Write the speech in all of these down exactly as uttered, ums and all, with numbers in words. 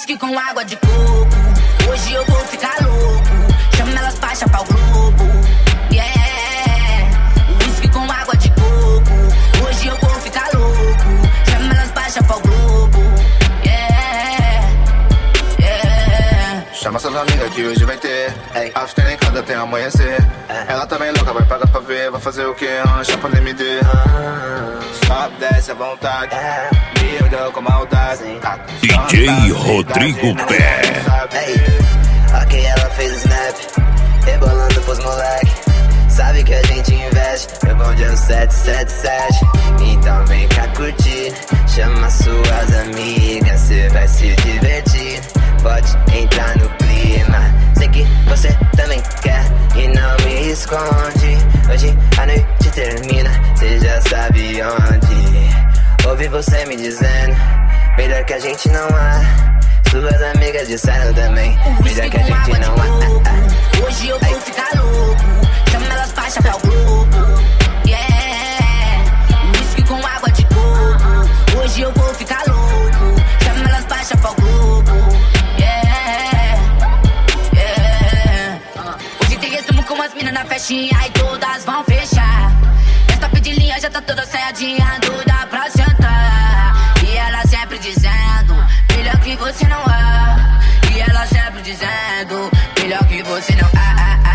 Whisky com água de coco, hoje eu vou ficar louco. Chama elas pra chapar o globo, yeah. Whisky com água de coco, hoje eu vou ficar louco. Chama elas pra chapar o globo, yeah, yeah. Chama suas amigas que hoje vai ter after em casa até amanhecer. Ela também louca, vai pagar pra ver. Vai fazer o que? Ah, chapa no M D. Sobe, desce à vontade, me deu com maldade. D J Rodrigo Pé. Ok, ela fez o snap, rebolando pros moleque. Sabe que a gente investe, meu bonde é o sete sete sete. Então vem cá curtir, chama suas amigas, cê vai se divertir. Pode entrar no clima, sei que você também quer e não me esconde. Hoje a noite termina, cê já sabe onde. Ouvi você me dizendo, melhor que a gente não há. Suas amigas disseram também, melhor que a gente não há. Hoje eu vou ficar louco, chama elas pra chapar o globo, yeah. Whisky com água de coco, hoje eu vou ficar louco. Chama elas pra chapar o globo, yeah, yeah. Hoje tem resumo com as minas na festinha e todas vão fechar. Essa top de linha já tá toda ensaiadinha, doida pra sentar. E ela sempre dizendo, melhor que você não há. E ela sempre dizendo, melhor que você não há.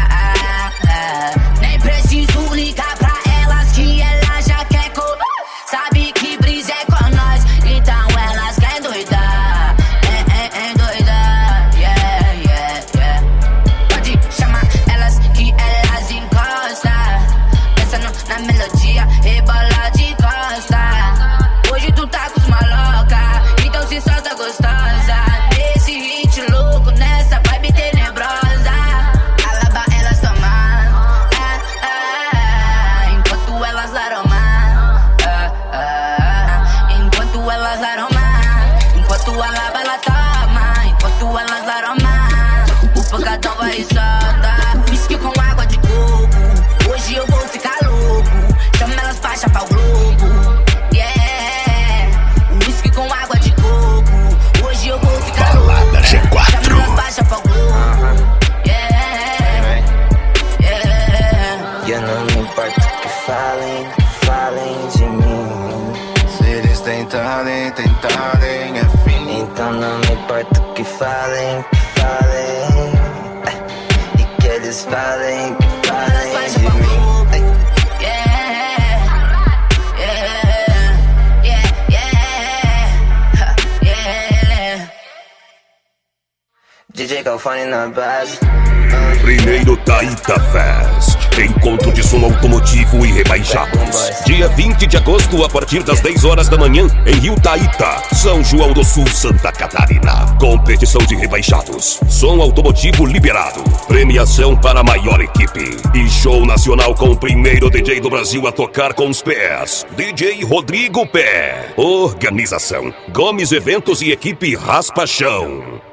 Nem preciso ligar pra elas que ela já quer co... Sabe que brisa é com nós, então elas querem doidar. É, é, é doidar, yeah, yeah, yeah. Pode chamar elas que elas encostam, pensando na melodia, rebola de costa. Hoje tu tá com os maloca, então se solta gostosa. Nesse hit louco, nessa vibe tenebrosa. Alaba elas tomando, ah, ah, enquanto elas laromam, ah, ah, enquanto elas laromam, enquanto alaba ela toma, enquanto elas laromam, o pancadão vai e solta. Whisky com água de coco, hoje eu vou ficar louco. Chama elas pra chapar o globo, yeah. Whisky com água de coco, hoje eu vou ficar louco. Balada G quatro. Chama elas pra chapar o globo, yeah, yeah. E eu não me importo que falem, que falem de mim. Se eles tentarem, tentarem, é fim. Então não me importo que falem, que falem, eh, e que eles falem, que falem de mim. D J Galfone na base. Primeiro Taíta Fest, encontro de som automotivo e rebaixados. Dia vinte de agosto, a partir das dez horas da manhã, em Rio Taíta, São João do Sul, Santa Catarina. Competição de rebaixados, som automotivo liberado, premiação para a maior equipe e show nacional com o primeiro D J do Brasil a tocar com os pés, D J Rodrigo Pé. Organização Gomes Eventos e equipe Raspa Chão.